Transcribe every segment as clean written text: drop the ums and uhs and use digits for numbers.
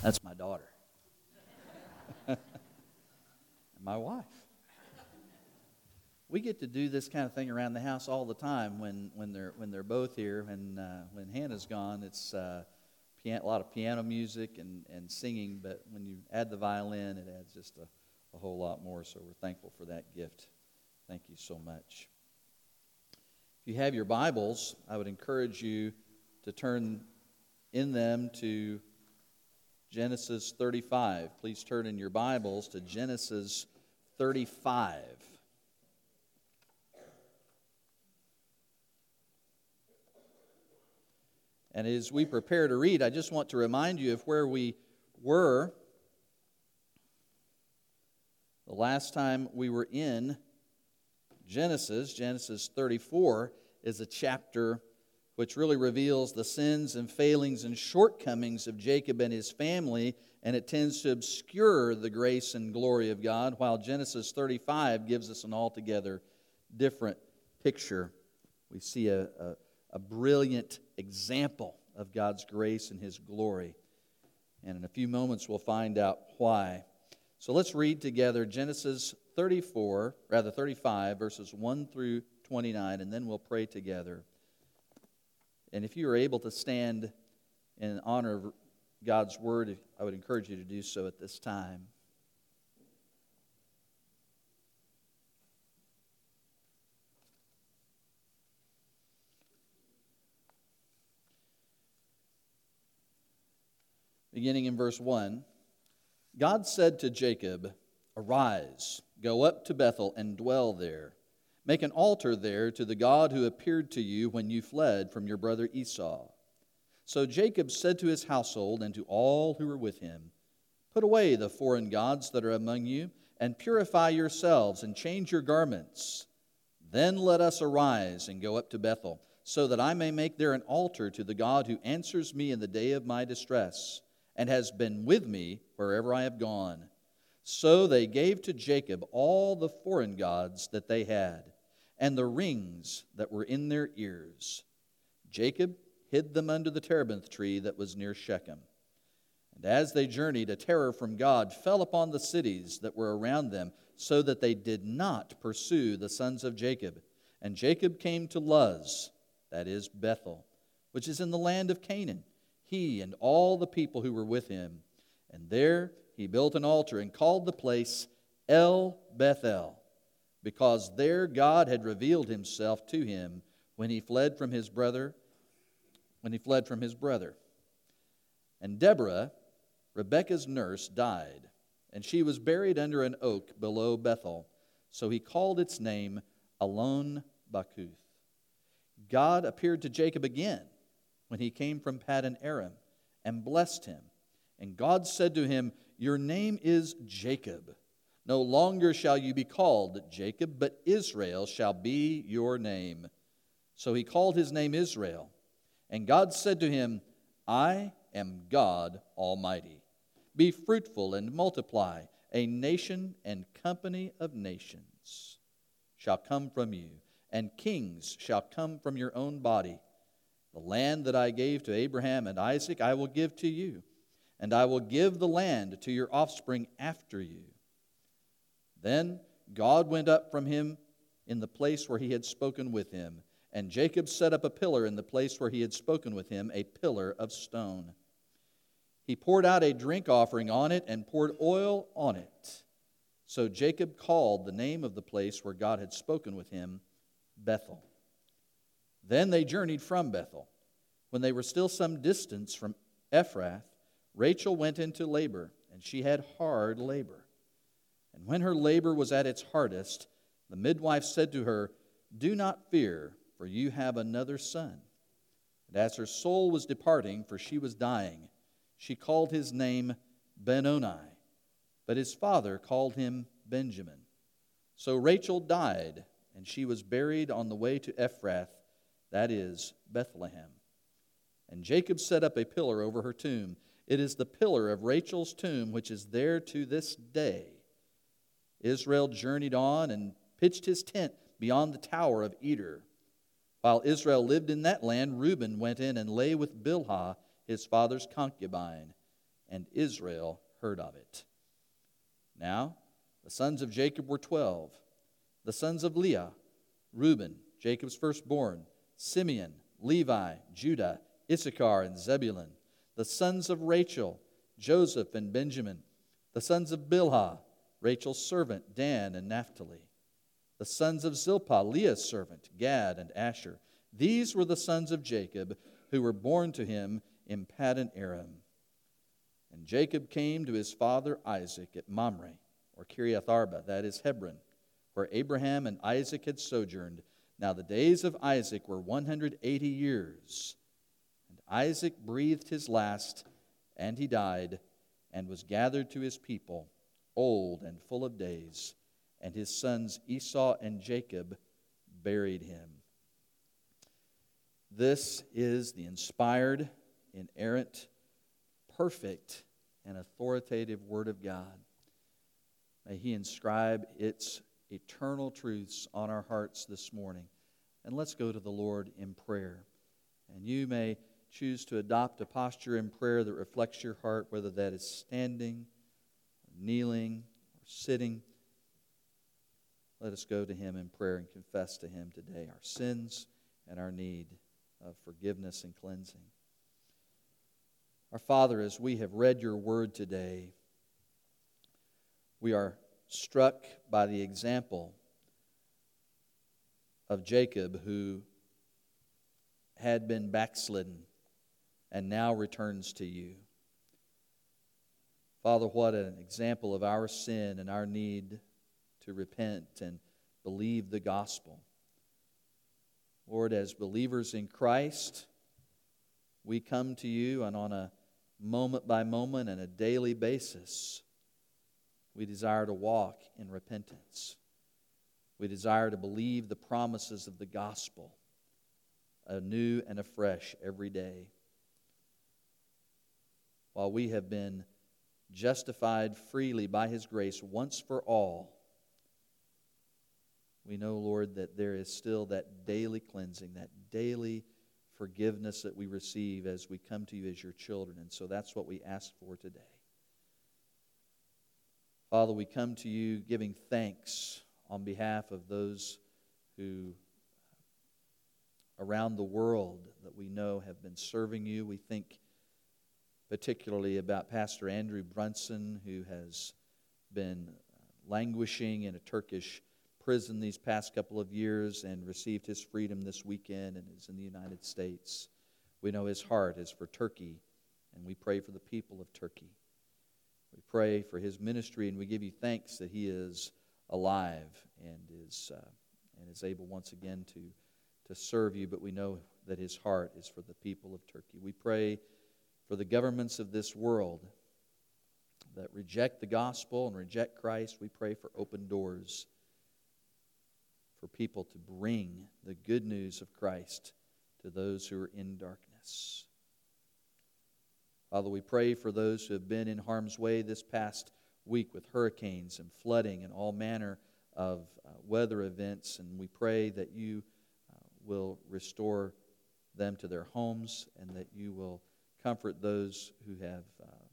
That's my daughter. And my wife. We get to do this kind of thing around the house all the time when they're both here. And when Hannah's gone, it's a lot of piano music and singing. But when you add the violin, it adds just a whole lot more. So we're thankful for that gift. Thank you so much. If you have your Bibles, I would encourage you to turn in them to Genesis 35. Please turn in your Bibles to Genesis 35. And as we prepare to read, I just want to remind you of where we were the last time we were in Genesis. Genesis 34 is a chapter which really reveals the sins and failings and shortcomings of Jacob and his family, and it tends to obscure the grace and glory of God, while Genesis 35 gives us an altogether different picture. We see a brilliant example of God's grace and His glory, and in a few moments we'll find out why. So let's read together Genesis 35, verses 1 through 29, and then we'll pray together. And if you are able to stand in honor of God's Word, I would encourage you to do so at this time. Beginning in verse 1, God said to Jacob, "Arise, go up to Bethel and dwell there. Make an altar there to the God who appeared to you when you fled from your brother Esau." So Jacob said to his household and to all who were with him, "Put away the foreign gods that are among you, and purify yourselves, and change your garments. Then let us arise and go up to Bethel, so that I may make there an altar to the God who answers me in the day of my distress, and has been with me wherever I have gone." So they gave to Jacob all the foreign gods that they had, and the rings that were in their ears. Jacob hid them under the terebinth tree that was near Shechem. And as they journeyed, a terror from God fell upon the cities that were around them, so that they did not pursue the sons of Jacob. And Jacob came to Luz, that is Bethel, which is in the land of Canaan, he and all the people who were with him. And there he built an altar and called the place El Bethel, because there God had revealed Himself to him when he fled from his brother. And Deborah, Rebekah's nurse, died, and she was buried under an oak below Bethel. So he called its name Allon Bakuth. God appeared to Jacob again when he came from Paddan Aram and blessed him. And God said to him, "Your name is Jacob. No longer shall you be called Jacob, but Israel shall be your name." So he called his name Israel. And God said to him, "I am God Almighty. Be fruitful and multiply. A nation and company of nations shall come from you, and kings shall come from your own body. The land that I gave to Abraham and Isaac I will give to you, and I will give the land to your offspring after you." Then God went up from him in the place where He had spoken with him, and Jacob set up a pillar in the place where He had spoken with him, a pillar of stone. He poured out a drink offering on it and poured oil on it. So Jacob called the name of the place where God had spoken with him Bethel. Then they journeyed from Bethel. When they were still some distance from Ephrath, Rachel went into labor, and she had hard labor. And when her labor was at its hardest, the midwife said to her, "Do not fear, for you have another son." And as her soul was departing, for she was dying, she called his name Benoni, but his father called him Benjamin. So Rachel died, and she was buried on the way to Ephrath, that is, Bethlehem. And Jacob set up a pillar over her tomb. It is the pillar of Rachel's tomb, which is there to this day. Israel journeyed on and pitched his tent beyond the tower of Eder. While Israel lived in that land, Reuben went in and lay with Bilhah, his father's concubine. and Israel heard of it. Now the sons of Jacob were 12. The sons of Leah, Reuben, Jacob's firstborn, Simeon, Levi, Judah, Issachar, and Zebulun. The sons of Rachel, Joseph and Benjamin. The sons of Bilhah, Rachel's servant, Dan and Naphtali. The sons of Zilpah, Leah's servant, Gad and Asher. These were the sons of Jacob who were born to him in Paddan Aram. And Jacob came to his father Isaac at Mamre, or Kiriath Arba, that is Hebron, where Abraham and Isaac had sojourned. Now the days of Isaac were 180 years. And Isaac breathed his last, and he died, and was gathered to his people, old and full of days. And his sons Esau and Jacob buried him. This is the inspired, inerrant, perfect, and authoritative Word of God. May He inscribe its eternal truths on our hearts this morning. And let's go to the Lord in prayer. And you may choose to adopt a posture in prayer that reflects your heart, whether that is standing, or kneeling, or sitting. Let us go to Him in prayer and confess to Him today our sins and our need of forgiveness and cleansing. Our Father, as we have read your word today, we are struck by the example of Jacob, who had been backslidden and now returns to you. Father, what an example of our sin and our need to repent and believe the gospel. Lord, as believers in Christ, we come to you, and on a moment by moment and a daily basis, we desire to walk in repentance. We desire to believe the promises of the gospel anew and afresh every day. While we have been justified freely by His grace once for all, we know, Lord, that there is still that daily cleansing, that daily forgiveness that we receive as we come to you as your children. And so that's what we ask for today. Father, we come to you giving thanks on behalf of those who around the world that we know have been serving you. We think particularly about Pastor Andrew Brunson, who has been languishing in a Turkish prison these past couple of years and received his freedom this weekend and is in the United States. We know his heart is for Turkey, and we pray for the people of Turkey. We pray for his ministry, and we give you thanks that he is alive and is able once again to serve you, but we know that his heart is for the people of Turkey. We pray for the governments of this world that reject the gospel and reject Christ. We pray for open doors for people to bring the good news of Christ to those who are in darkness. Father, we pray for those who have been in harm's way this past week with hurricanes and flooding and all manner of weather events, and we pray that you will restore them to their homes and that you will comfort those who have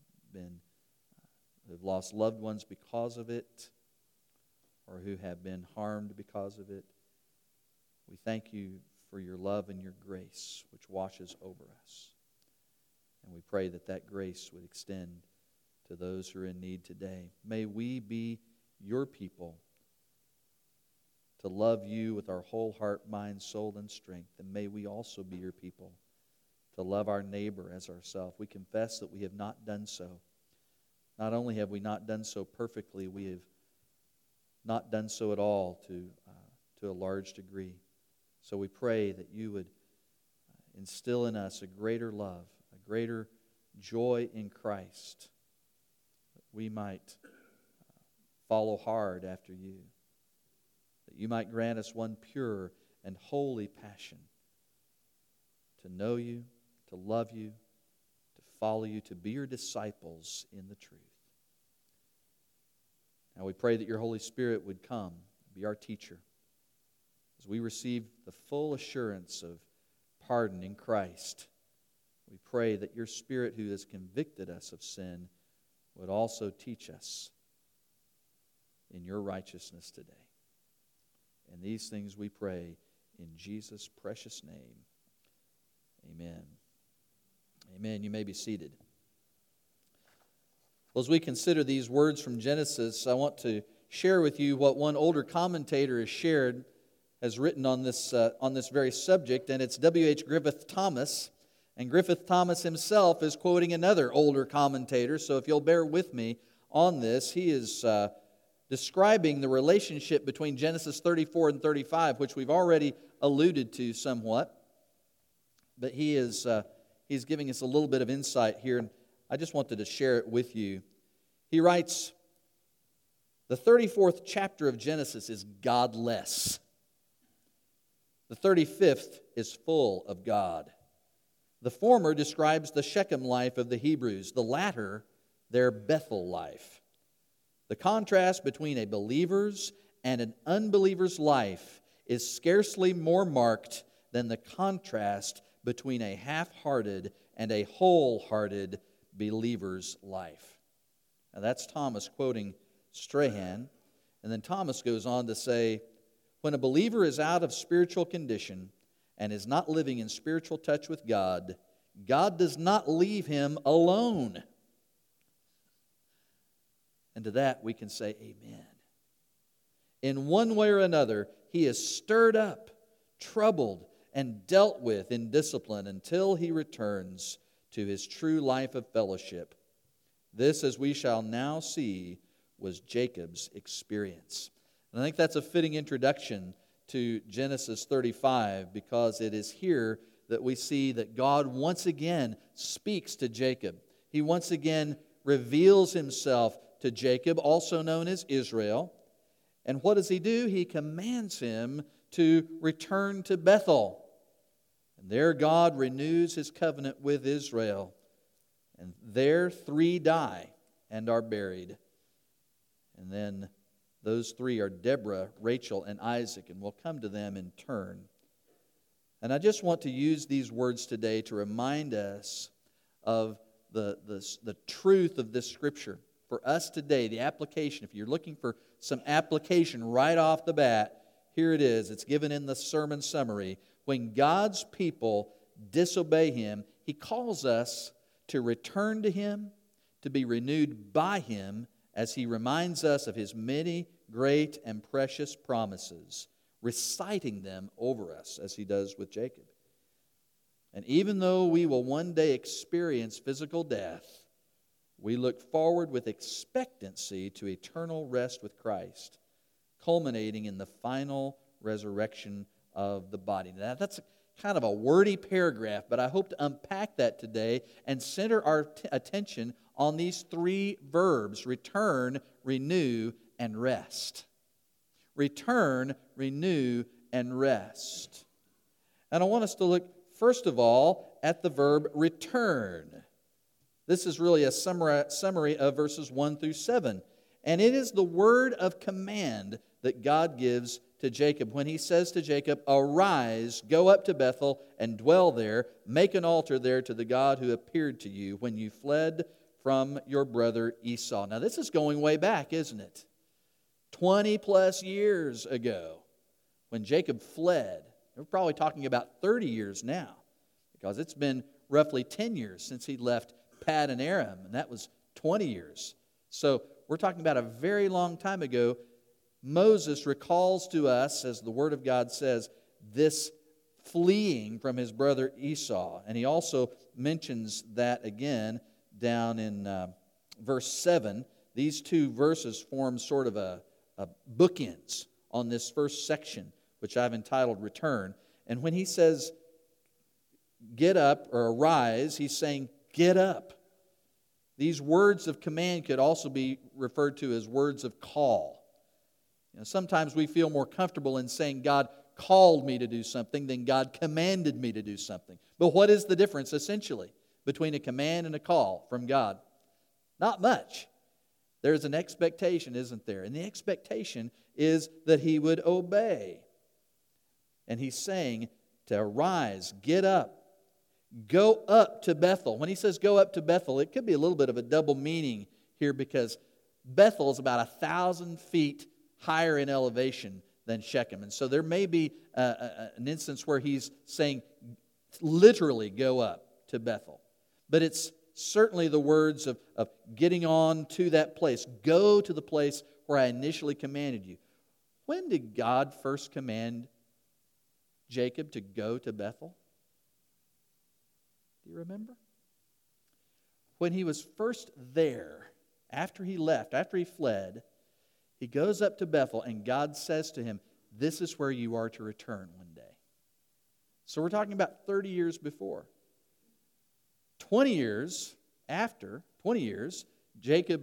lost loved ones because of it, or who have been harmed because of it. We thank you for your love and your grace, which washes over us. And we pray that that grace would extend to those who are in need today. May we be your people, to love you with our whole heart, mind, soul, and strength. And may we also be your people, to love our neighbor as ourselves. We confess that we have not done so. Not only have we not done so perfectly, we have not done so at all to a large degree. So we pray that you would instill in us a greater love, a greater joy in Christ, that we might follow hard after you, that you might grant us one pure and holy passion to know you, to love you, to follow you, to be your disciples in the truth. Now we pray that your Holy Spirit would come, be our teacher, as we receive the full assurance of pardon in Christ. We pray that your Spirit, who has convicted us of sin, would also teach us in your righteousness today. And these things we pray in Jesus' precious name. Amen. Amen. You may be seated. Well, as we consider these words from Genesis, I want to share with you what one older commentator has written on this very subject, and it's W.H. Griffith Thomas. And Griffith Thomas himself is quoting another older commentator, so if you'll bear with me on this, he is describing the relationship between Genesis 34 and 35, which we've already alluded to somewhat. But he's giving us a little bit of insight here, and I just wanted to share it with you. He writes, the 34th chapter of Genesis is godless. The 35th is full of God. The former describes the Shechem life of the Hebrews, the latter, their Bethel life. The contrast between a believer's and an unbeliever's life is scarcely more marked than the contrast between a half-hearted and a wholehearted believer's life. Now that's Thomas quoting Strahan. And then Thomas goes on to say, when a believer is out of spiritual condition and is not living in spiritual touch with God, God does not leave him alone. And to that we can say amen. In one way or another, he is stirred up, troubled, and dealt with in discipline until he returns to his true life of fellowship. This, as we shall now see, was Jacob's experience. And I think that's a fitting introduction to Genesis 35, because it is here that we see that God once again speaks to Jacob. He once again reveals himself to Jacob, also known as Israel. And what does he do? He commands him to return to Bethel. And there God renews his covenant with Israel. And there 3 die and are buried. And then those 3 are Deborah, Rachel, and Isaac, and we'll come to them in turn. And I just want to use these words today to remind us of the truth of this Scripture. For us today, the application, if you're looking for some application right off the bat, here it is. It's given in the sermon summary. When God's people disobey Him, He calls us to return to Him, to be renewed by Him, as He reminds us of His many great and precious promises, reciting them over us as He does with Jacob. And even though we will one day experience physical death, we look forward with expectancy to eternal rest with Christ, culminating in the final resurrection of the body. Now, that's kind of a wordy paragraph, but I hope to unpack that today and center our attention on these 3 verbs: return, renew, and rest. Return, renew, and rest. And I want us to look, first of all, at the verb return. This is really a summary of verses 1 through 7. And it is the word of command that God gives to Jacob when He says to Jacob, "Arise, go up to Bethel and dwell there. Make an altar there to the God who appeared to you when you fled from your brother Esau." Now this is going way back, isn't it? 20 plus years ago when Jacob fled. We're probably talking about 30 years now, because it's been roughly 10 years since he left Paddan Aram, and that was 20 years. So we're talking about a very long time ago. Moses recalls to us, as the Word of God says, this fleeing from his brother Esau. And he also mentions that again down in verse 7. These 2 verses form sort of a bookends on this first section, which I've entitled Return. And when he says, get up or arise, he's saying, get up. These words of command could also be referred to as words of call. Sometimes we feel more comfortable in saying God called me to do something than God commanded me to do something. But what is the difference, essentially, between a command and a call from God? Not much. There's an expectation, isn't there? And the expectation is that he would obey. And he's saying to arise, get up, Go up to Bethel. When he says go up to Bethel, it could be a little bit of a double meaning here because Bethel is about 1,000 feet higher in elevation than Shechem. And so there may be an instance where he's saying literally go up to Bethel. But it's certainly the words of getting on to that place. Go to the place where I initially commanded you. When did God first command Jacob to go to Bethel? Do you remember? When he was first there, after he left, after he fled, he goes up to Bethel and God says to him, this is where you are to return one day. So we're talking about 30 years before. 20 years after, Jacob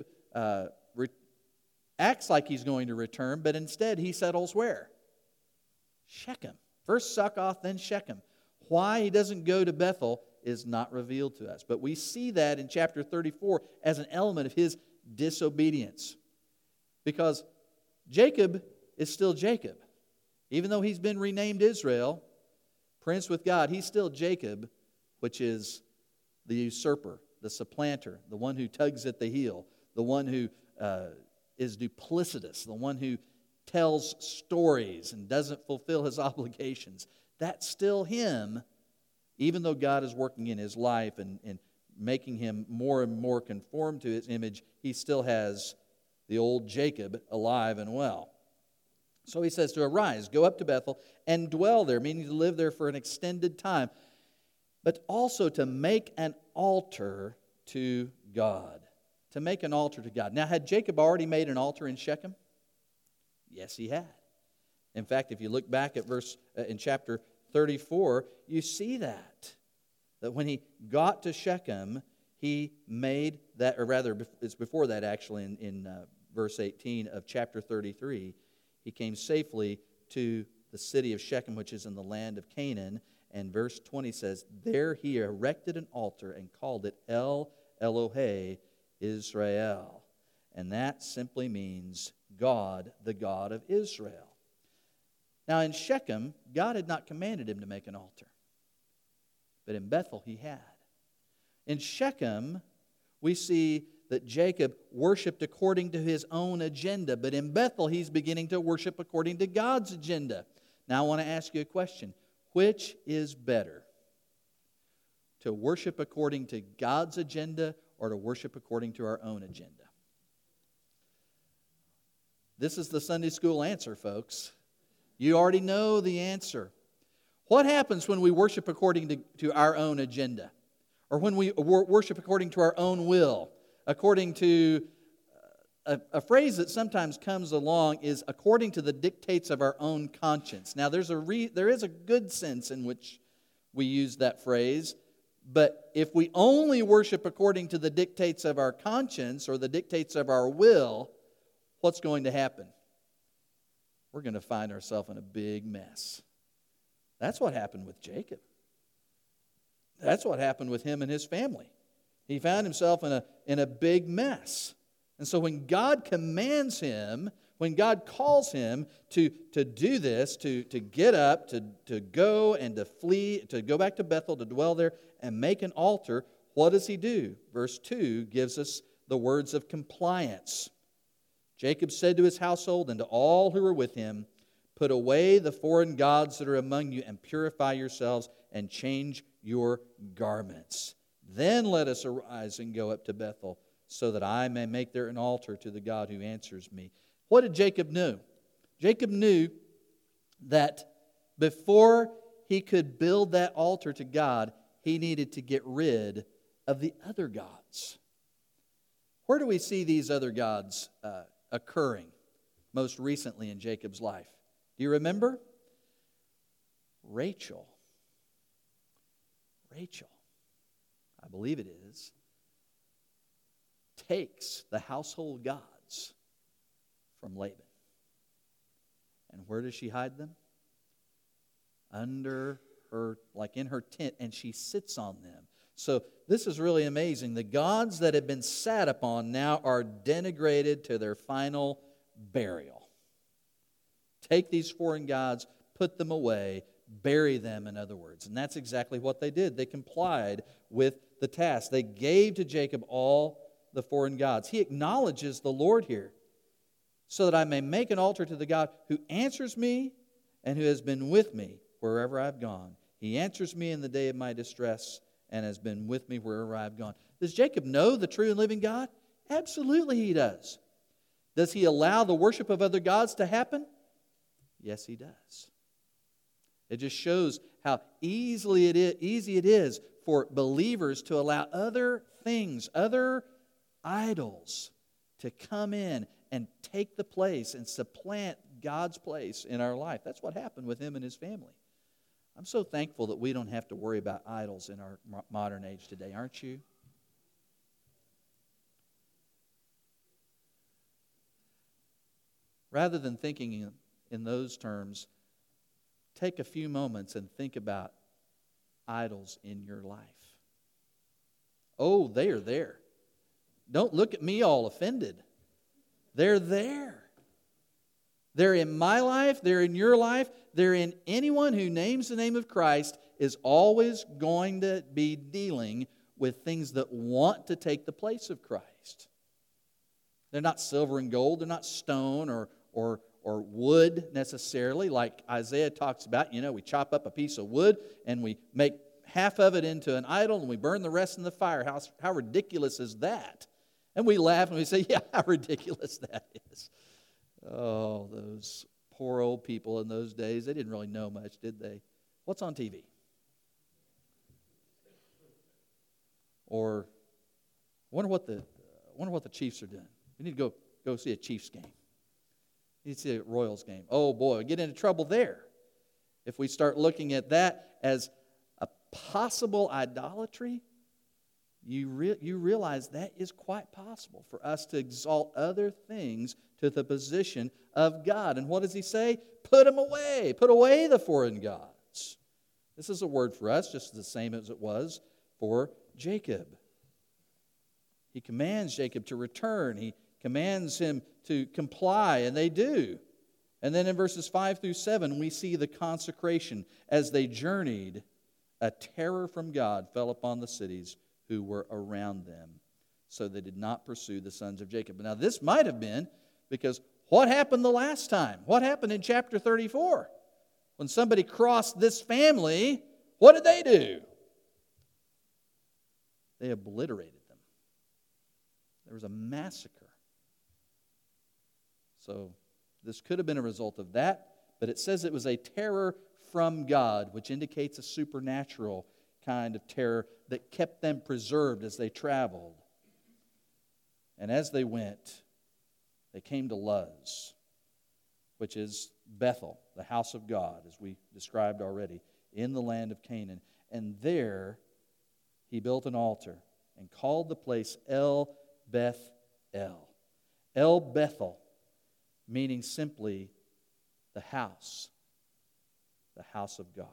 acts like he's going to return, but instead he settles where? Shechem. First Succoth, then Shechem. Why he doesn't go to Bethel is not revealed to us. But we see that in chapter 34 as an element of his disobedience. Because Jacob is still Jacob. Even though he's been renamed Israel, prince with God, he's still Jacob, which is the usurper, the supplanter, the one who tugs at the heel, the one who is duplicitous, the one who tells stories and doesn't fulfill his obligations. That's still him, even though God is working in his life and making him more and more conform to his image, he still has the old Jacob alive and well. So he says to arise, go up to Bethel and dwell there, meaning to live there for an extended time, but also to make an altar to God. To make an altar to God. Now, had Jacob already made an altar in Shechem? Yes, he had. In fact, if you look back at in chapter 34, you see that when he got to Shechem, he made that, or rather, it's before that actually in verse 18 of chapter 33, he came safely to the city of Shechem, which is in the land of Canaan, and verse 20 says, there he erected an altar and called it El Elohe Israel. And that simply means God, the God of Israel. Now in Shechem, God had not commanded him to make an altar. But in Bethel, he had. In Shechem, we see that Jacob worshiped according to his own agenda. But in Bethel, he's beginning to worship according to God's agenda. Now I want to ask you a question. Which is better? To worship according to God's agenda or to worship according to our own agenda? This is the Sunday school answer, folks. You already know the answer. What happens when we worship according to our own agenda? Or when we worship according to our own will? According to a phrase that sometimes comes along is according to the dictates of our own conscience. Now, there is a good sense in which we use that phrase, but if we only worship according to the dictates of our conscience or the dictates of our will, what's going to happen? We're going to find ourselves in a big mess. That's what happened with Jacob. That's what happened with him and his family. He found himself in a big mess. And so when God commands him, when God calls him to do this, to get up, to go and to flee, to go back to Bethel, to dwell there and make an altar, what does he do? Verse 2 gives us the words of compliance. Jacob said to his household and to all who were with him, put away the foreign gods that are among you and purify yourselves and change your garments. Then let us arise and go up to Bethel, so that I may make there an altar to the God who answers me. What did Jacob know? Jacob knew that before he could build that altar to God, he needed to get rid of the other gods. Where do we see these other gods occurring most recently in Jacob's life? Do you remember? Rachel, I believe it is, takes the household gods from Laban. And where does she hide them? Under her, like in her tent, and she sits on them. So this is really amazing. The gods that have been sat upon now are denigrated to their final burial. Take these foreign gods, put them away, bury them, in other words. And that's exactly what they did. They complied with the task. They gave to Jacob all the foreign gods. He acknowledges the Lord here. So that I may make an altar to the God who answers me and who has been with me wherever I've gone. He answers me in the day of my distress and has been with me wherever I've gone. Does Jacob know the true and living God? Absolutely he does. Does he allow the worship of other gods to happen? Yes, he does. It just shows how easy it is for believers to allow other things, other idols, to come in and take the place and supplant God's place in our life. That's what happened with him and his family. I'm so thankful that we don't have to worry about idols in our modern age today, aren't you? Rather than thinking in those terms, take a few moments and think about idols in your life. Oh, they are there. Don't look at me all offended. They're there. They're in my life. They're in your life. They're in anyone who names the name of Christ is always going to be dealing with things that want to take the place of Christ. They're not silver and gold. They're not stone or wood necessarily, like Isaiah talks about. You know, we chop up a piece of wood and we make half of it into an idol and we burn the rest in the fire. How ridiculous is that? And we laugh and we say, yeah, how ridiculous that is. Oh, those poor old people in those days, they didn't really know much, did they? What's on TV? Or I wonder what the Chiefs are doing. We need to go see a Chiefs game. You need to see a Royals game. Oh boy, we get into trouble there. If we start looking at that as a possible idolatry, you realize that is quite possible for us to exalt other things to the position of God. And what does he say? Put them away. Put away the foreign gods. This is a word for us, just the same as it was for Jacob. He commands Jacob to return. He commands him to comply, and they do. And then in verses 5 through 7, we see the consecration. As they journeyed, a terror from God fell upon the cities who were around them, so they did not pursue the sons of Jacob. Now, this might have been because what happened the last time? What happened in chapter 34? When somebody crossed this family, what did they do? They obliterated them. There was a massacre. So this could have been a result of that, but it says it was a terror from God, which indicates a supernatural kind of terror that kept them preserved as they traveled. And as they went, they came to Luz, which is Bethel, the house of God, as we described already, in the land of Canaan. And there he built an altar and called the place El Beth El. El Bethel, meaning simply the house of God.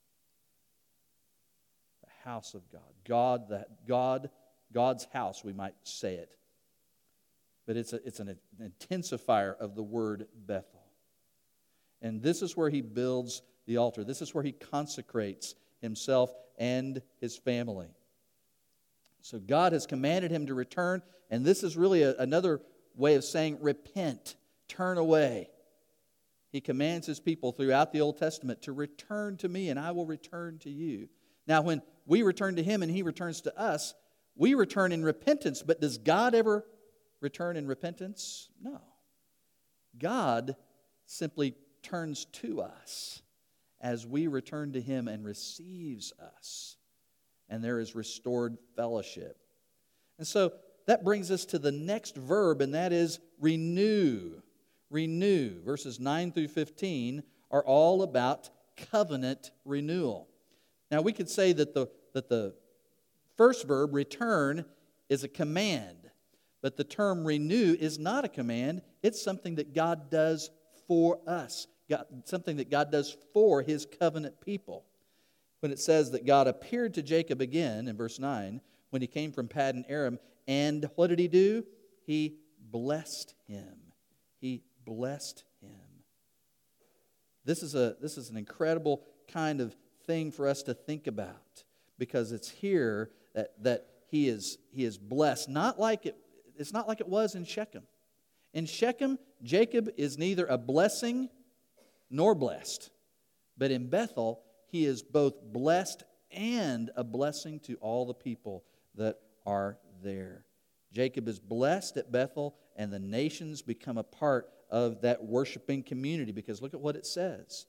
The house of God. God's house, we might say it. But it's an intensifier of the word Bethel. And this is where he builds the altar. This is where he consecrates himself and his family. So God has commanded him to return, and this is really another way of saying repent, turn away. He commands his people throughout the Old Testament to return to me, and I will return to you. Now, when we return to him and he returns to us, we return in repentance, but does God ever return in repentance? No. God simply turns to us as we return to him and receives us. And there is restored fellowship. And so that brings us to the next verb, and that is renew. Renew. Verses 9 through 15 are all about covenant renewal. Now we could say that the first verb, return, is a command. But the term renew is not a command. It's something that God does for us. Something that God does for his covenant people. When it says that God appeared to Jacob again in verse 9, when he came from Paddan Aram, and what did he do? He blessed him. He blessed him. This is an incredible kind of thing for us to think about, because it's here that he is blessed. It's not like it was in Shechem. In Shechem, Jacob is neither a blessing nor blessed. But in Bethel, he is both blessed and a blessing to all the people that are there. Jacob is blessed at Bethel, and the nations become a part of that worshiping community, because look at what it says.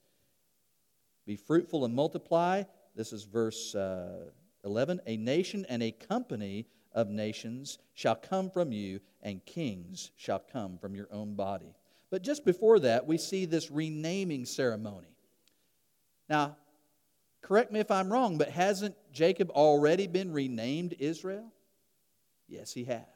Be fruitful and multiply. This is verse 11. A nation and a company of nations shall come from you, and kings shall come from your own body. But just before that, we see this renaming ceremony. Now, correct me if I'm wrong, but hasn't Jacob already been renamed Israel? Yes, he has.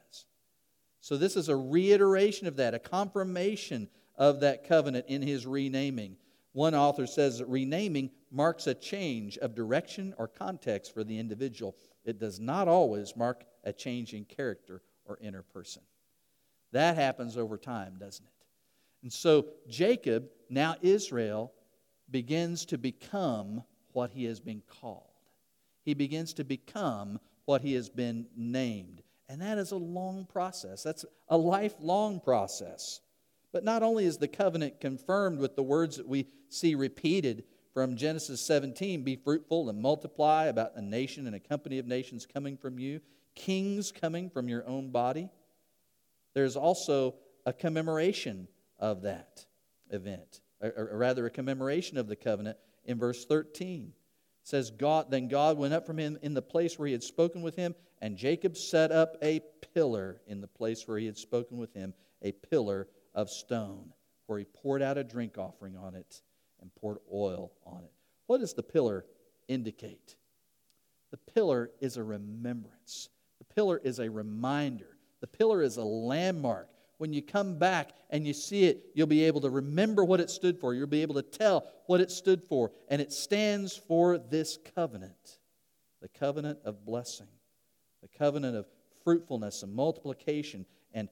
So this is a reiteration of that, a confirmation of that covenant in his renaming. One author says that renaming marks a change of direction or context for the individual. It does not always mark a change in character or inner person. That happens over time, doesn't it? And so Jacob, now Israel, begins to become what he has been called. He begins to become what he has been named. And that is a long process. That's a lifelong process. But not only is the covenant confirmed with the words that we see repeated from Genesis 17, be fruitful and multiply, about a nation and a company of nations coming from you, kings coming from your own body. There's also a commemoration of that event, or rather a commemoration of the covenant in verse 13. It says, Then God went up from him in the place where he had spoken with him, and Jacob set up a pillar in the place where he had spoken with him, a pillar of stone, where he poured out a drink offering on it and poured oil on it. What does the pillar indicate? The pillar is a remembrance. The pillar is a reminder. The pillar is a landmark. When you come back and you see it, you'll be able to remember what it stood for. You'll be able to tell what it stood for. And it stands for this covenant, the covenant of blessing, the covenant of fruitfulness and multiplication and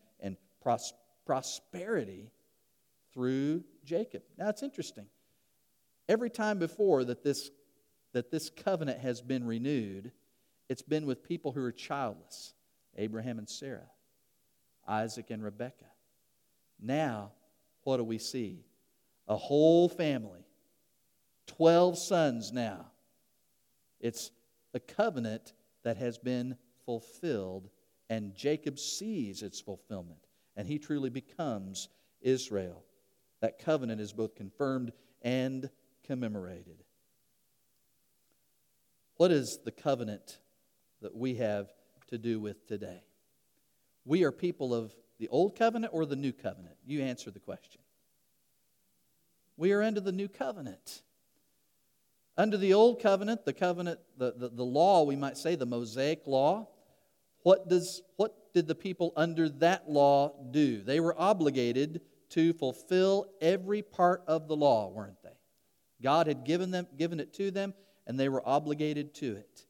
prosperity through Jacob. Now it's interesting. Every time before that this covenant has been renewed, it's been with people who are childless, Abraham and Sarah, Isaac and Rebekah. Now, what do we see? A whole family, 12 sons now. It's a covenant that has been fulfilled, and Jacob sees its fulfillment, and he truly becomes Israel. That covenant is both confirmed and commemorated. What is the covenant that we have to do with today? We are people of the old covenant or the new covenant? You answer the question. We are under the new covenant. Under the old covenant, the law, we might say, the Mosaic law, what did the people under that law do? They were obligated to fulfill every part of the law, weren't they? God had given it to them, and they were obligated to it.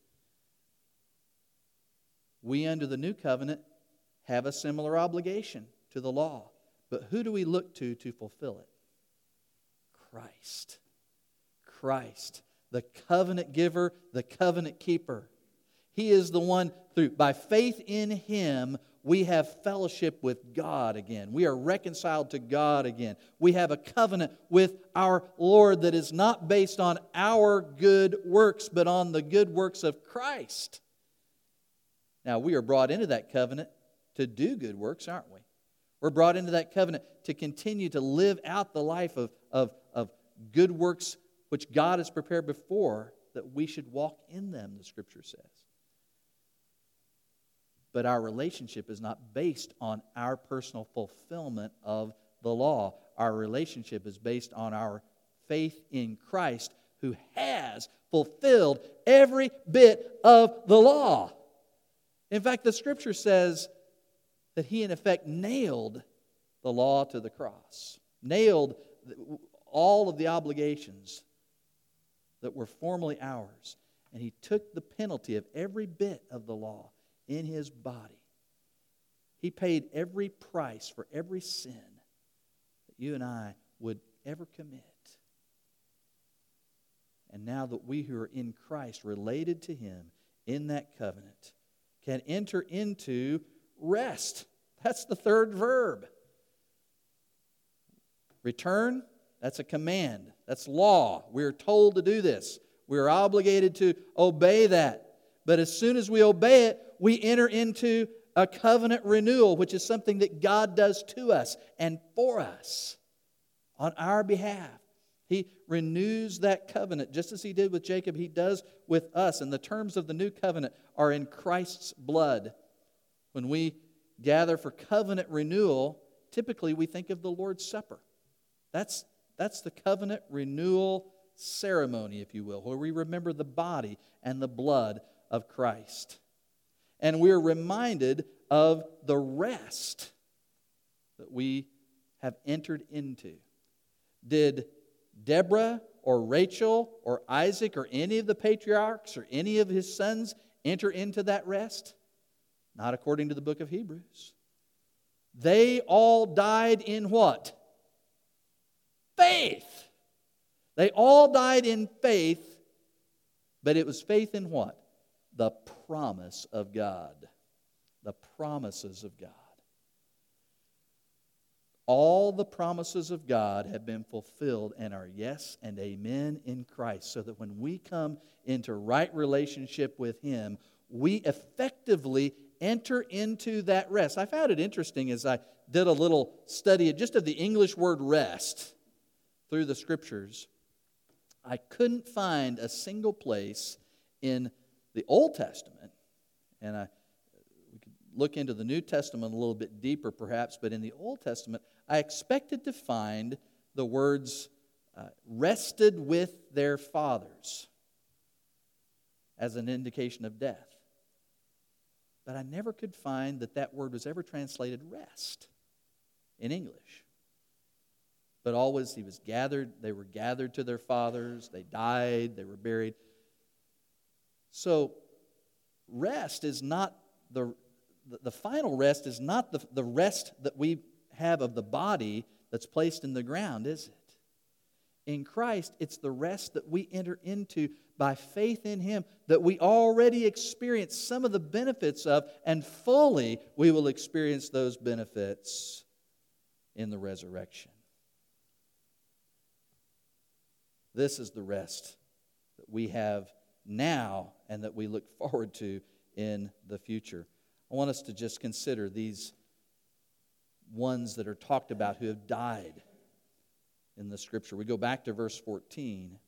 We under the new covenant have a similar obligation to the law. But who do we look to fulfill it? Christ. Christ, the covenant giver, the covenant keeper. He is the one by faith in Him, we have fellowship with God again. We are reconciled to God again. We have a covenant with our Lord that is not based on our good works, but on the good works of Christ. Now, we are brought into that covenant to do good works, aren't we? We're brought into that covenant to continue to live out the life of good works which God has prepared before that we should walk in them, the Scripture says. But our relationship is not based on our personal fulfillment of the law. Our relationship is based on our faith in Christ, who has fulfilled every bit of the law. In fact, the Scripture says that He, in effect, nailed the law to the cross. Nailed all of the obligations that were formerly ours. And He took the penalty of every bit of the law in His body. He paid every price for every sin that you and I would ever commit. And now that we who are in Christ, related to Him in that covenant, can enter into rest. That's the third verb. Return, that's a command. That's law. We're told to do this. We're obligated to obey that. But as soon as we obey it, we enter into a covenant renewal, which is something that God does to us and for us on our behalf. He renews that covenant just as He did with Jacob. He does with us. And the terms of the new covenant are in Christ's blood. When we gather for covenant renewal, typically we think of the Lord's Supper. That's the covenant renewal ceremony, if you will, where we remember the body and the blood of Christ. And we're reminded of the rest that we have entered into. Did Deborah or Rachel or Isaac or any of the patriarchs or any of his sons enter into that rest? Not according to the book of Hebrews. They all died in what? Faith. They all died in faith, but it was faith in what? The promise of God. The promises of God. All the promises of God have been fulfilled and are yes and amen in Christ, so that when we come into right relationship with Him, we effectively enter into that rest. I found it interesting as I did a little study just of the English word rest through the Scriptures. I couldn't find a single place in the Old Testament, and we could look into the New Testament a little bit deeper perhaps, but in the Old Testament, I expected to find the words rested with their fathers as an indication of death. But I never could find that word was ever translated rest in English. But always he was gathered, they were gathered to their fathers, they died, they were buried. So rest is not the final rest is not the rest that we have of the body that's placed in the ground, is it? In Christ, it's the rest that we enter into by faith in Him, that we already experience some of the benefits of, and fully we will experience those benefits in the resurrection. This is the rest that we have now and that we look forward to in the future. I want us to just consider these ones that are talked about who have died in the Scripture. We go back to verse 14.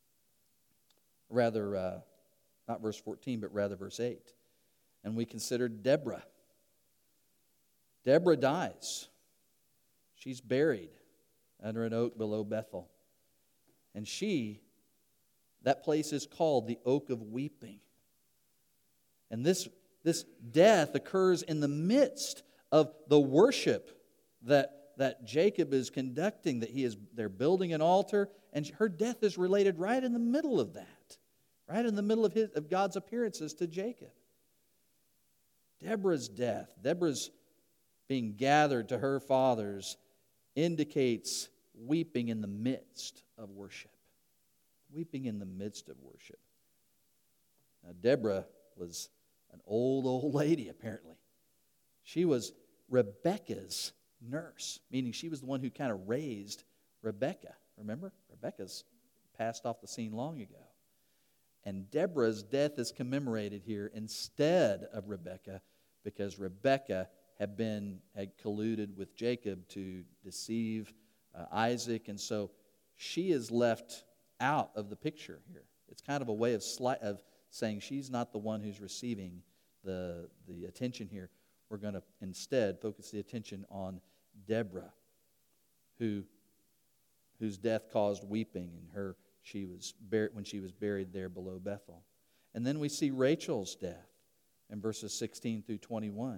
Rather, not verse 14, but rather verse 8. And we consider Deborah. Deborah dies. She's buried under an oak below Bethel. And that place is called the Oak of Weeping. And this death occurs in the midst of the worship that Jacob is conducting, they're building an altar, and her death is related right in the middle of that, right in the middle of God's appearances to Jacob. Deborah's death, Deborah's being gathered to her fathers, indicates weeping in the midst of worship. Weeping in the midst of worship. Now, Deborah was an old lady, apparently. She was Rebekah's nurse, meaning she was the one who kind of raised Rebekah. Remember? Rebekah's passed off the scene long ago. And Deborah's death is commemorated here instead of Rebekah, because Rebekah had colluded with Jacob to deceive Isaac, and so she is left out of the picture here. It's kind of a way of saying she's not the one who's receiving the attention here. We're going to instead focus the attention on Deborah, whose death caused weeping, and she was buried when she was buried there below Bethel. And then we see Rachel's death in verses 16 through 21.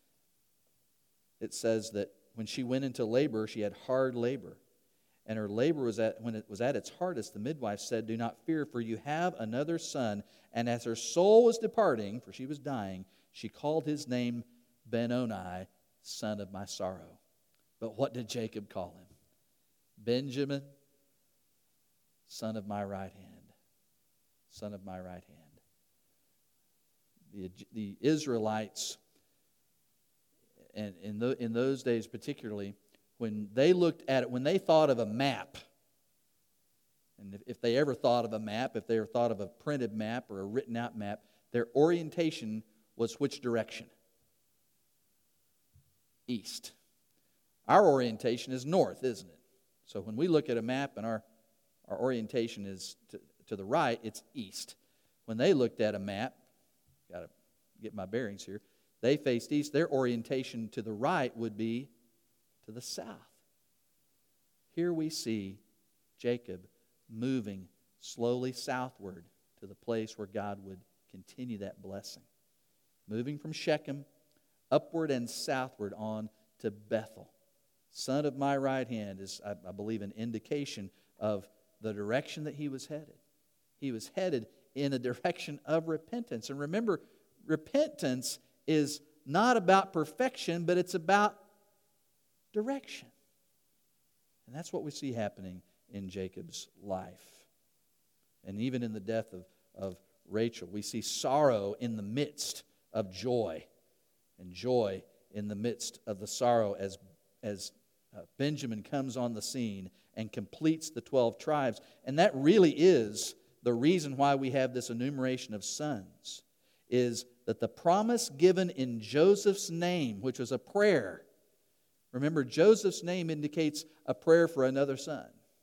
It says that when she went into labor, she had hard labor. And her labor when it was at its hardest, the midwife said, "Do not fear, for you have another son." And as her soul was departing, for she was dying, she called his name Benoni, son of my sorrow. But what did Jacob call him? Benjamin, son of my right hand. son of my right hand. The Israelites, and in those days particularly, when they looked at it, when they thought of a map, and if they ever thought of a map, if they ever thought of a printed map or a written out map, their orientation was which direction? East. Our orientation is north, isn't it? So when we look at a map and our orientation is to the right, it's east. When they looked at a map, got to get my bearings here, they faced east. Their orientation to the right would be to the south. Here we see Jacob moving slowly southward to the place where God would continue that blessing. Moving from Shechem upward and southward on to Bethel. Son of my right hand is, I believe, an indication of the direction that he was headed. He was headed in a direction of repentance. And remember, repentance is not about perfection, but it's about direction. And that's what we see happening in Jacob's life. And even in the death of Rachel, we see sorrow in the midst of joy, and joy in the midst of the sorrow as Benjamin comes on the scene and completes the 12 tribes. And that really is the reason why we have this enumeration of sons, is that the promise given in Joseph's name, which was a prayer. Remember, Joseph's name indicates a prayer for another son.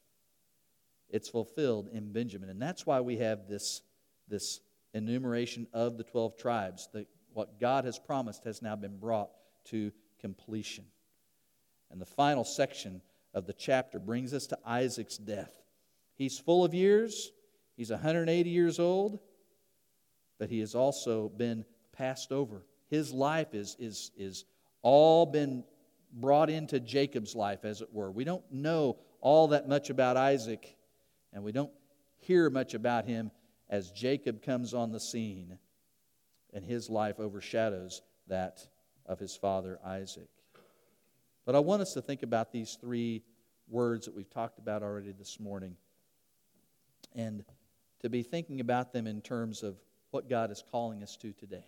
It's fulfilled in Benjamin. And that's why we have this enumeration of the 12 tribes. What God has promised has now been brought to completion. And the final section of the chapter brings us to Isaac's death. He's full of years. He's 180 years old. But he has also been passed over. His life is all been brought into Jacob's life, as it were. We don't know all that much about Isaac, and we don't hear much about him as Jacob comes on the scene, and his life overshadows that of his father Isaac. But I want us to think about these three words that we've talked about already this morning, and to be thinking about them in terms of what God is calling us to today.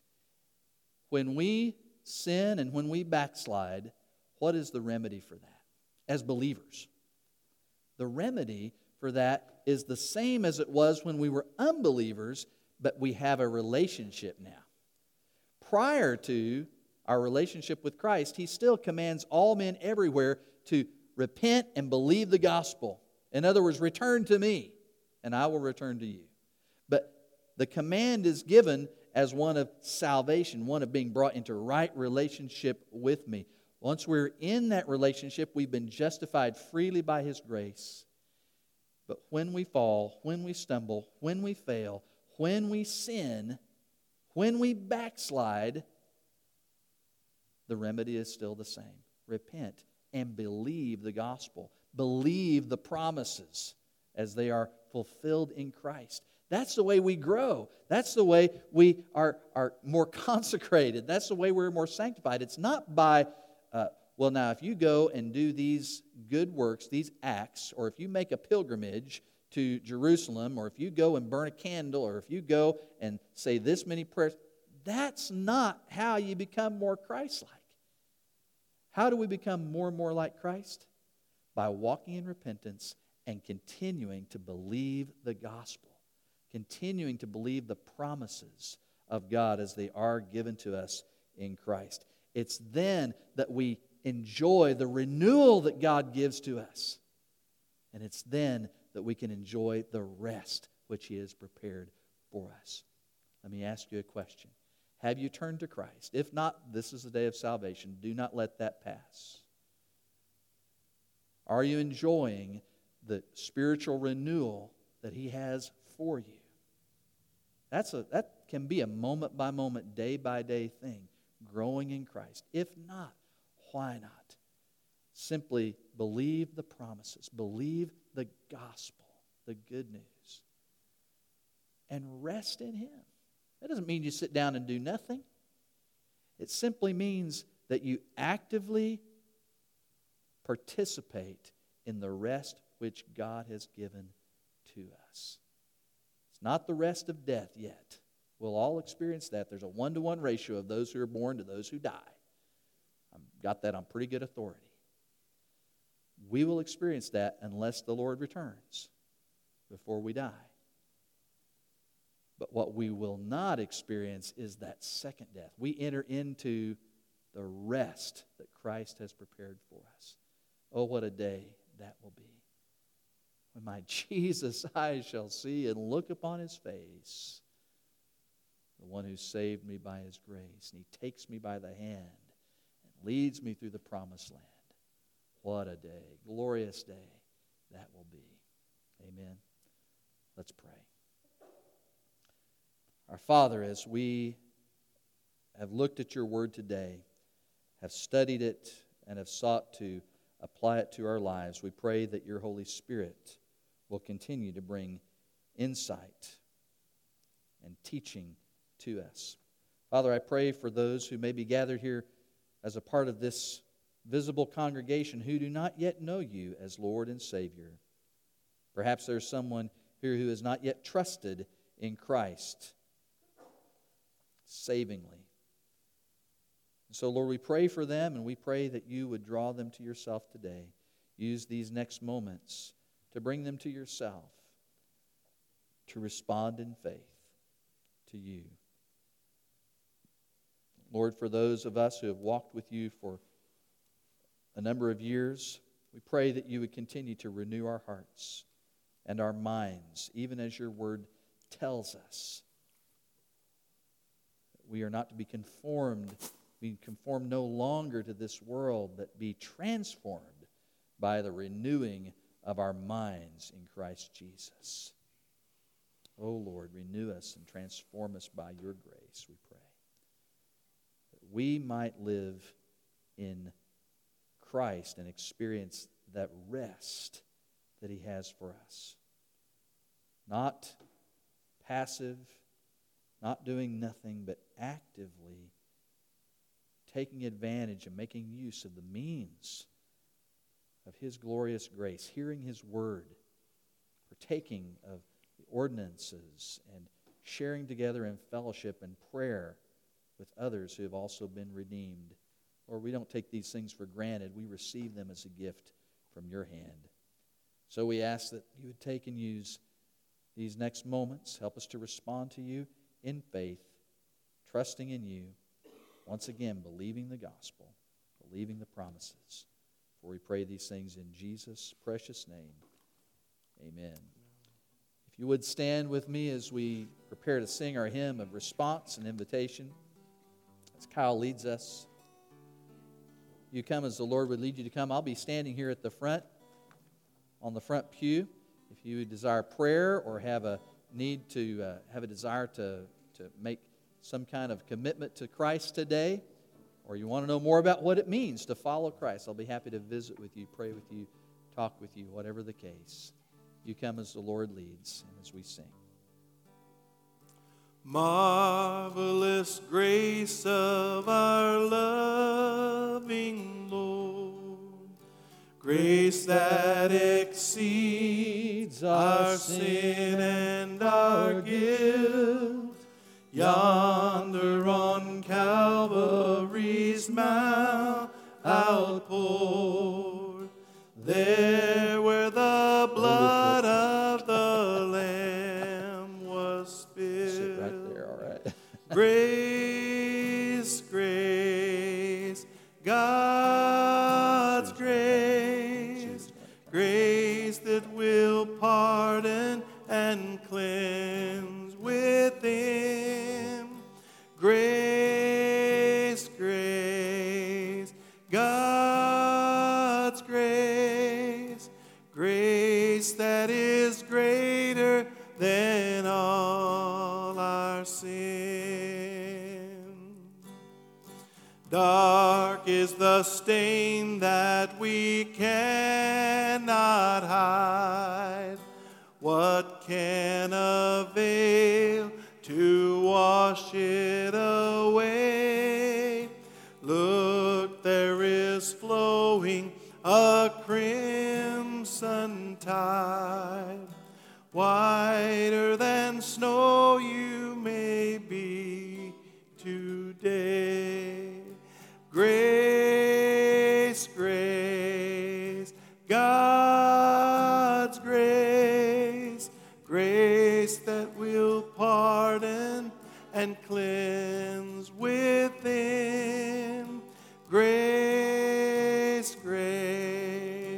When we sin and when we backslide, what is the remedy for that as believers? The remedy for that is the same as it was when we were unbelievers, but we have a relationship now. Prior to our relationship with Christ, He still commands all men everywhere to repent and believe the gospel. In other words, return to me, and I will return to you. But the command is given as one of salvation, one of being brought into right relationship with me. Once we're in that relationship, we've been justified freely by His grace. But when we fall, when we stumble, when we fail, when we sin, when we backslide, the remedy is still the same. Repent and believe the gospel. Believe the promises as they are fulfilled in Christ. That's the way we grow. That's the way we are more consecrated. That's the way we're more sanctified. It's not by, well, now, if you go and do these good works, these acts, or if you make a pilgrimage to Jerusalem, or if you go and burn a candle, or if you go and say this many prayers, that's not how you become more Christ-like. How do we become more and more like Christ? By walking in repentance and continuing to believe the gospel. Continuing to believe the promises of God as they are given to us in Christ. It's then that we enjoy the renewal that God gives to us. And it's then that we can enjoy the rest which He has prepared for us. Let me ask you a question. Have you turned to Christ? If not, this is the day of salvation. Do not let that pass. Are you enjoying the spiritual renewal that He has for you? That can be a moment-by-moment, day-by-day thing, growing in Christ. If not, why not? Simply believe the promises. Believe the gospel, the good news, and rest in Him. That doesn't mean you sit down and do nothing. It simply means that you actively participate in the rest which God has given to us. It's not the rest of death yet. We'll all experience that. There's a 1-to-1 ratio of those who are born to those who die. I've got that on pretty good authority. We will experience that unless the Lord returns before we die. But what we will not experience is that second death. We enter into the rest that Christ has prepared for us. Oh, what a day that will be. When my Jesus eyes shall see and look upon His face, the one who saved me by His grace, and He takes me by the hand and leads me through the promised land. What a day, glorious day that will be. Amen. Let's pray. Our Father, as we have looked at your word today, have studied it, and have sought to apply it to our lives, we pray that your Holy Spirit will continue to bring insight and teaching to us. Father, I pray for those who may be gathered here as a part of this visible congregation who do not yet know you as Lord and Savior. Perhaps there's someone here who has not yet trusted in Christ savingly. So, Lord, we pray for them, and we pray that you would draw them to yourself today. Use these next moments to bring them to yourself, to respond in faith to you. Lord, for those of us who have walked with you for a number of years, we pray that you would continue to renew our hearts and our minds, even as your word tells us. We are not to be conformed no longer to this world, but be transformed by the renewing of our minds in Christ Jesus. Oh Lord, renew us and transform us by your grace, we pray. That we might live in Christ and experience that rest that He has for us. Not passive, not doing nothing, but actively taking advantage and making use of the means of His glorious grace, hearing His word, partaking of the ordinances, and sharing together in fellowship and prayer with others who have also been redeemed. Lord, we don't take these things for granted. We receive them as a gift from your hand. So we ask that you would take and use these next moments. Help us to respond to you in faith, trusting in you, once again believing the gospel, believing the promises. For we pray these things in Jesus' precious name. Amen. If you would stand with me as we prepare to sing our hymn of response and invitation, as Kyle leads us. You come as the Lord would lead you to come. I'll be standing here at the front, on the front pew. If you desire prayer or have a need to have a desire to make some kind of commitment to Christ today, or you want to know more about what it means to follow Christ, I'll be happy to visit with you, pray with you, talk with you, whatever the case. You come as the Lord leads and as we sing. Marvelous grace of our loving Lord, grace that exceeds our sin and our guilt, yonder on Calvary's mount outpoured, there where the blood of the Lamb was spilled. Sit right there, all right. Grace, grace, God's grace, grace that will pardon and cleanse within. Grace, grace, God's grace, grace that is greater than all our sin. Dark is the stain that we cannot hide. What can avail to wash it away? Look, there is flowing a crimson tide. whiter than snow you may be today. Grace, grace, God's grace, grace that will pardon and cleanse within. Grace, grace,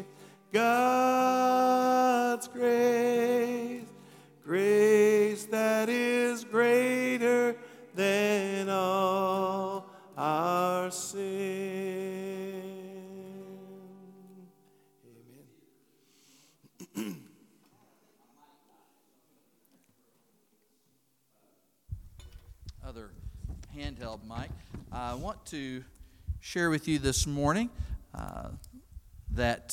God's grace, grace that is greater than all our sin. Amen. Other handheld mic. I want to share with you this morning that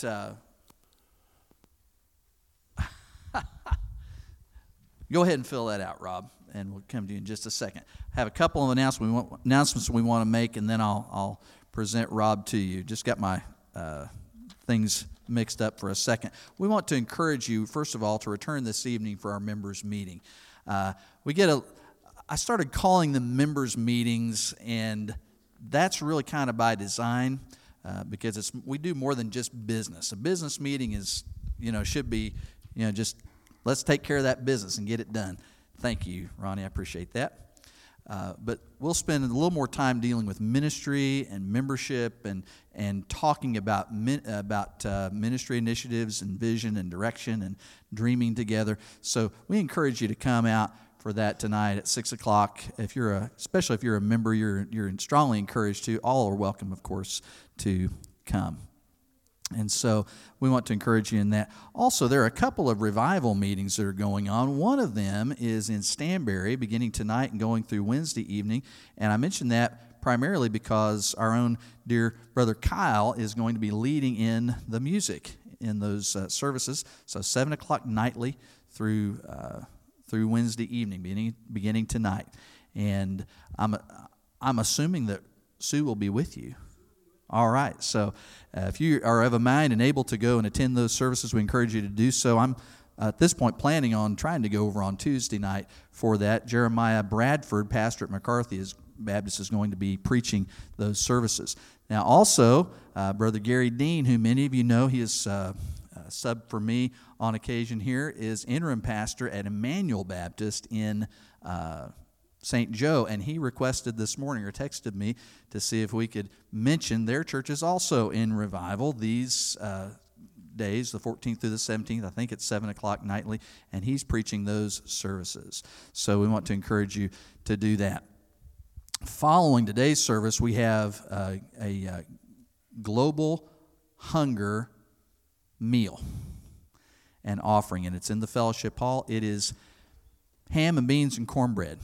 go ahead and fill that out, Rob, and we'll come to you in just a second. I have a couple of announcements we want to make, and then I'll present Rob to you. Just got my things mixed up for a second. We want to encourage you, first of all, to return this evening for our members' meeting. I started calling them members' meetings, and that's really kind of by design because we do more than just business. A business meeting should be, just let's take care of that business and get it done. Thank you, Ronnie. I appreciate that. But we'll spend a little more time dealing with ministry and membership and talking about ministry initiatives and vision and direction and dreaming together. So we encourage you to come out for that tonight at 6 o'clock. Especially if you're a member, you're strongly encouraged to. All are welcome, of course, to come. And so we want to encourage you in that. Also, there are a couple of revival meetings that are going on. One of them is in Stanberry, beginning tonight and going through Wednesday evening. And I mention that primarily because our own dear brother Kyle is going to be leading in the music in those services. So 7 o'clock nightly through Wednesday evening, beginning tonight. And I'm assuming that Sue will be with you. All right, so if you are of a mind and able to go and attend those services, we encourage you to do so. I'm at this point planning on trying to go over on Tuesday night for that. Jeremiah Bradford, pastor at McCarthy Baptist, is going to be preaching those services. Now also, Brother Gary Dean, who many of you know, he is sub for me on occasion here, is interim pastor at Emmanuel Baptist in St. Joe, and he requested this morning or texted me to see if we could mention their church is also in revival these days, the 14th through the 17th. I think it's 7 o'clock nightly, and he's preaching those services. So we want to encourage you to do that. Following today's service, we have a global hunger meal and offering, and it's in the fellowship hall. It is ham and beans and cornbread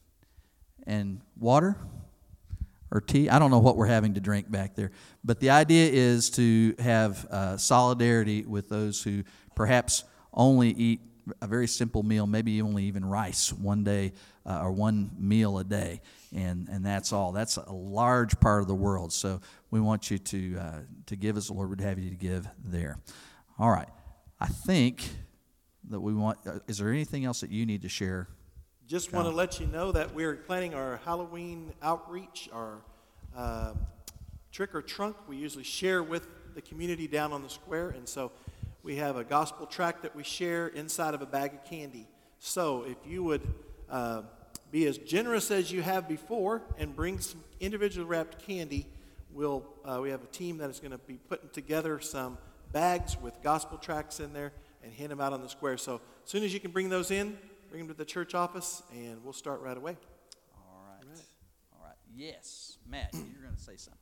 and water or tea. I don't know what we're having to drink back there. But the idea is to have solidarity with those who perhaps only eat a very simple meal, maybe only even rice one day or one meal a day. And that's all. That's a large part of the world. So we want you to give as the Lord would have you to give there. All right. I think that we want, is there anything else that you need to share? Just want to let you know that we're planning our Halloween outreach, our trick or trunk. We usually share with the community down on the square, and so we have a gospel tract that we share inside of a bag of candy. So if you would be as generous as you have before and bring some individually wrapped candy, we have a team that is going to be putting together some bags with gospel tracts in there and hand them out on the square. So as soon as you can bring those in, bring them to the church office, and we'll start right away. All right. Yes, Matt, you're going to say something.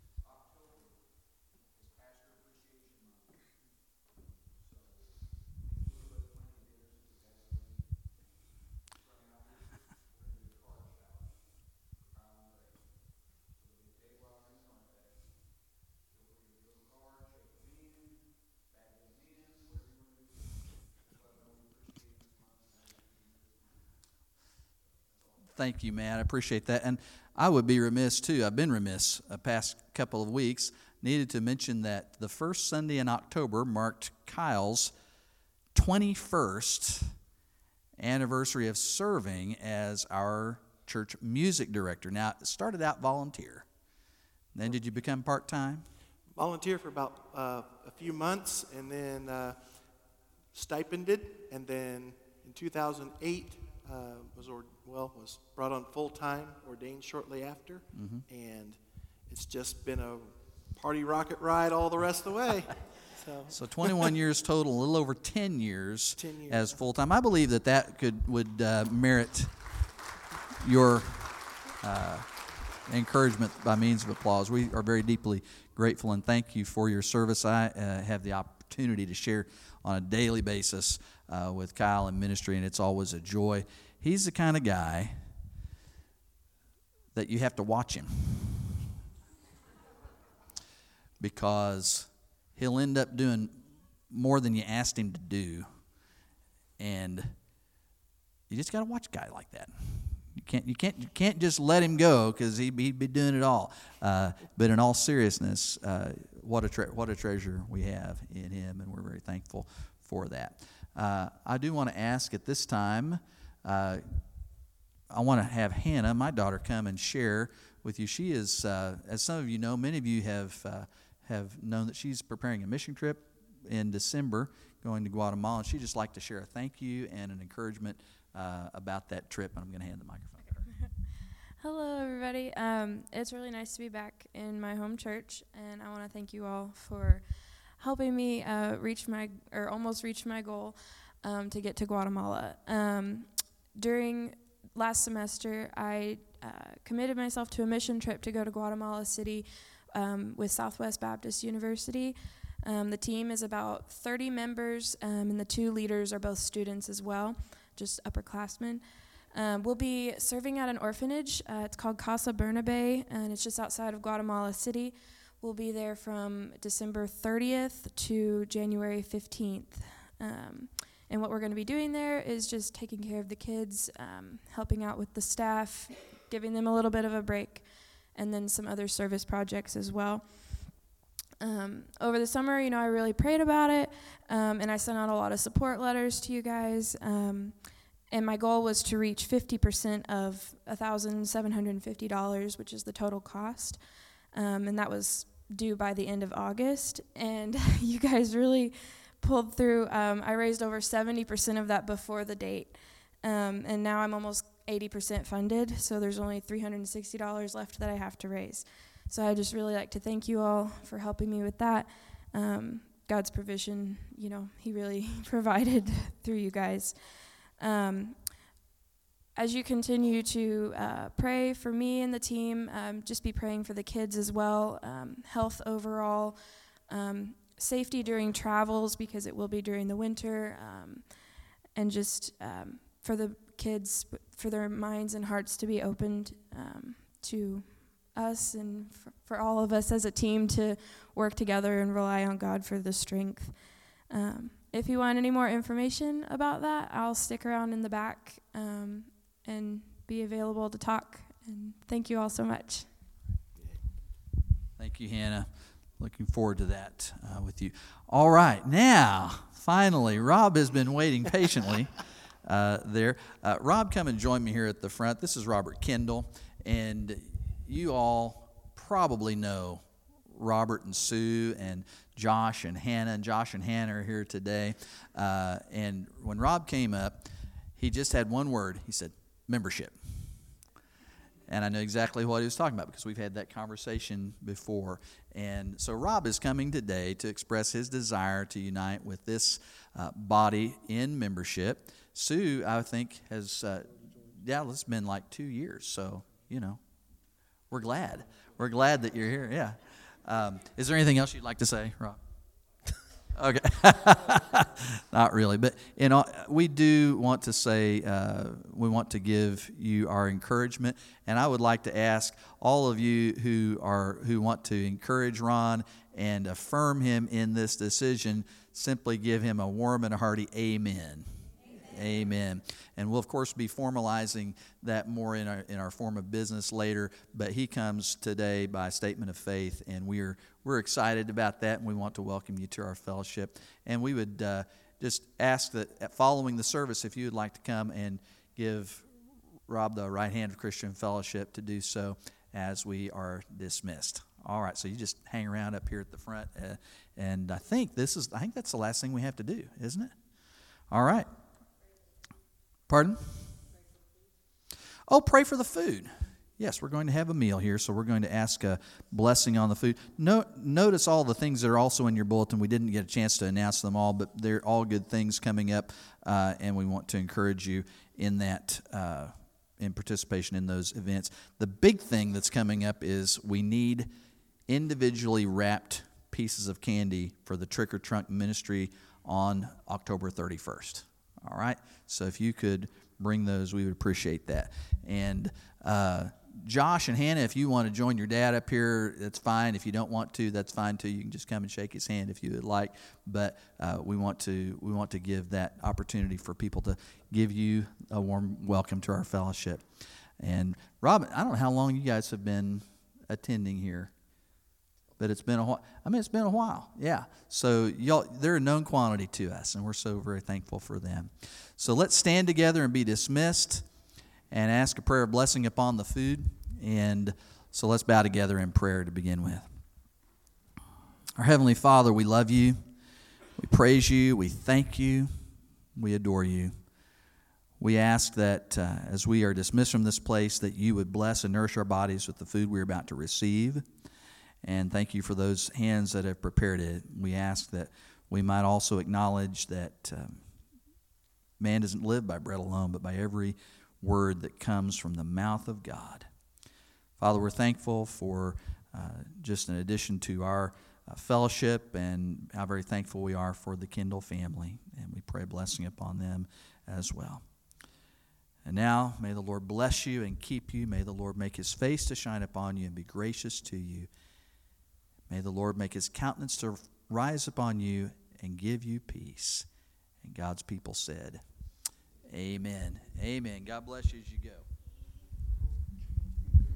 Thank you, Matt. I appreciate that. And I would be remiss, too. I've been remiss the past couple of weeks. Needed to mention that the first Sunday in October marked Kyle's 21st anniversary of serving as our church music director. Now, it started out volunteer. Then did you become part-time? Volunteer for about a few months, and then stipended, and then in 2008 was brought on full-time, ordained shortly after, and it's just been a party rocket ride all the rest of the way. So 21 years total, a little over 10 years, 10 years. as full-time. I believe that would merit your encouragement by means of applause. We are very deeply grateful and thank you for your service. I have the opportunity to share on a daily basis with Kyle in ministry, and it's always a joy. He's the kind of guy that you have to watch him, because he'll end up doing more than you asked him to do, and you just got to watch a guy like that. You can't just let him go, because he'd be doing it all. But in all seriousness, what a treasure we have in him, and we're very thankful for that. I do want to ask at this time, I want to have Hannah, my daughter, come and share with you. She is, as some of you know, many of you have known that she's preparing a mission trip in December, going to Guatemala, and she'd just like to share a thank you and an encouragement about that trip, and I'm going to hand the microphone to her. Hello, everybody. It's really nice to be back in my home church, and I want to thank you all for helping me almost reach my goal to get to Guatemala. During last semester, I committed myself to a mission trip to go to Guatemala City with Southwest Baptist University. The team is about 30 members, and the 2 leaders are both students as well, just upperclassmen. We'll be serving at an orphanage. It's called Casa Bernabe, and it's just outside of Guatemala City. We'll be there from December 30th to January 15th. And what we're going to be doing there is just taking care of the kids, helping out with the staff, giving them a little bit of a break, and then some other service projects as well. Over the summer, I really prayed about it, and I sent out a lot of support letters to you guys. And my goal was to reach 50% of $1,750, which is the total cost. And that was due by the end of August. And you guys really pulled through. I raised over 70% of that before the date. And now I'm almost 80% funded, so there's only $360 left that I have to raise. So I just really like to thank you all for helping me with that. God's provision, He really provided through you guys. As you continue to pray for me and the team, just be praying for the kids as well, health overall, safety during travels, because it will be during the winter, and just for the kids, for their minds and hearts to be opened to us and for all of us as a team to work together and rely on God for the strength. If you want any more information about that, I'll stick around in the back and be available to talk. And thank you all so much. Thank you, Hannah. Looking forward to that with you. All right, now, finally, Rob has been waiting patiently there. Rob, come and join me here at the front. This is Robert Kendall, and you all probably know Robert and Sue and Josh and Hannah. And Josh and Hannah are here today. And when Rob came up, he just had one word. He said, membership. And I know exactly what he was talking about, because we've had that conversation before. And so Rob is coming today to express his desire to unite with this body in membership. Sue, I think, has, it's been like 2 years. So, we're glad. We're glad that you're here, yeah. Is there anything else you'd like to say, Rob? Okay. Not really. But we do want to say, we want to give you our encouragement. And I would like to ask all of you who want to encourage Ron and affirm him in this decision, simply give him a warm and a hearty amen. Amen. And we'll, of course, be formalizing that more in our form of business later. But he comes today by statement of faith, and we're excited about that, and we want to welcome you to our fellowship. And we would just ask that following the service, if you would like to come and give Rob the right hand of Christian Fellowship, to do so as we are dismissed. All right, so you just hang around up here at the front, and I think that's the last thing we have to do, isn't it? All right. Pardon? Oh, pray for the food. Yes, we're going to have a meal here, so we're going to ask a blessing on the food. Notice all the things that are also in your bulletin. We didn't get a chance to announce them all, but they're all good things coming up, and we want to encourage you in that, in participation in those events. The big thing that's coming up is we need individually wrapped pieces of candy for the Trick or Trunk ministry on October 31st. All right? So if you could bring those, we would appreciate that. And Josh and Hannah, if you want to join your dad up here, that's fine. If you don't want to, that's fine too. You can just come and shake his hand if you would like. But we want to give that opportunity for people to give you a warm welcome to our fellowship. And Robin, I don't know how long you guys have been attending here, but it's been a while. It's been a while. Yeah. So y'all, they're a known quantity to us, and we're so very thankful for them. So let's stand together and be dismissed, and ask a prayer of blessing upon the food. And so let's bow together in prayer to begin with. Our Heavenly Father, we love you. We praise you. We thank you. We adore you. We ask that as we are dismissed from this place, that you would bless and nourish our bodies with the food we're about to receive. And thank you for those hands that have prepared it. We ask that we might also acknowledge that man doesn't live by bread alone, but by every word that comes from the mouth of God. Father, we're thankful for just in addition to our fellowship, and how very thankful we are for the Kindle family, and we pray blessing upon them as well. And now, may the Lord bless you and keep you. May the Lord make his face to shine upon you and be gracious to you. May the Lord make his countenance to rise upon you and give you peace. And God's people said, amen. Amen. God bless you as you go.